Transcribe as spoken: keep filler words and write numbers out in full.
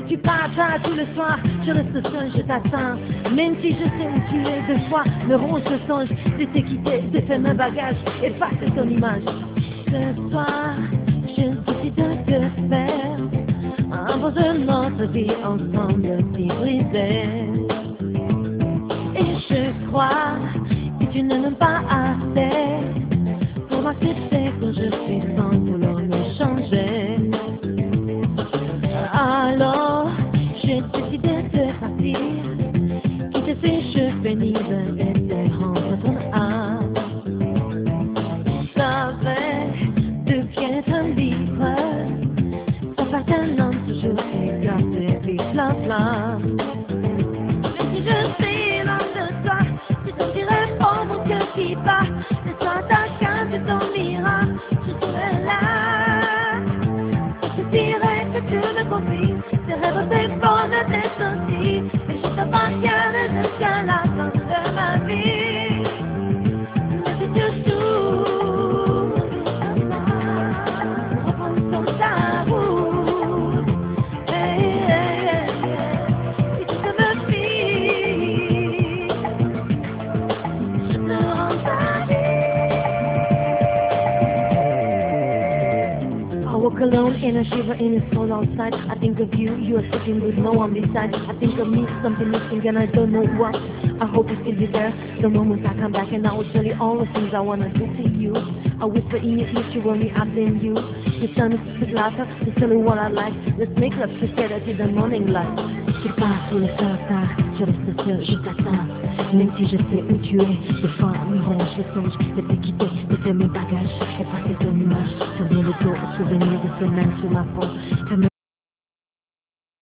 Tu partages tout le soir, je reste seul, je t'attends. Même si je sais où tu es, deux fois me ronge le songe de te quitter, de faire mes bagages, effacer ton image. Ce soir, je décide de te faire un beau de notre vie ensemble si brisée. Et je crois que tu ne m'aimes pas assez pour m'accepter quand je suis sans vouloir me changer. Alors, j'ai décidé de partir, quitter ces cheveux pénibles et te rendre ton âme. Ça va devient être libre, s'appartenant toujours et garder vive la flamme. Mais si je suis loin de toi, tu sentirais fort mon cœur qui bat. Laisse-toi ta carte, tu dormiras, je serai là. Je te dirai que tu me confies, tes rêves, tes bonnes, tes sorties. Et je t'appartiens jusqu'à la fin de ma vie. Mais si tu s'ouvres à moi, reprends ton tabou. Hey, hey, hey, hey. Si tu te me fies, je te rends ta vie. I walk alone in a shiver in a soul outside. I think of you, you are sitting with no one beside. I think of me, something missing and I don't know what. I hope you still be there the moment I come back, and I will tell you all the things I wanna do to you. I whisper in your ear to when me I blame you. You tell me to speak louder, to tell you what I like. Let's make love together till the morning light. Tu pars sur le sofa, je reste seul, je t'attends. Même si je sais où tu es, des fois me ronge le songe de te quitter, de faire mes bagages, effacer ton image, tourner le dos au souvenir de ce même sur ma peau.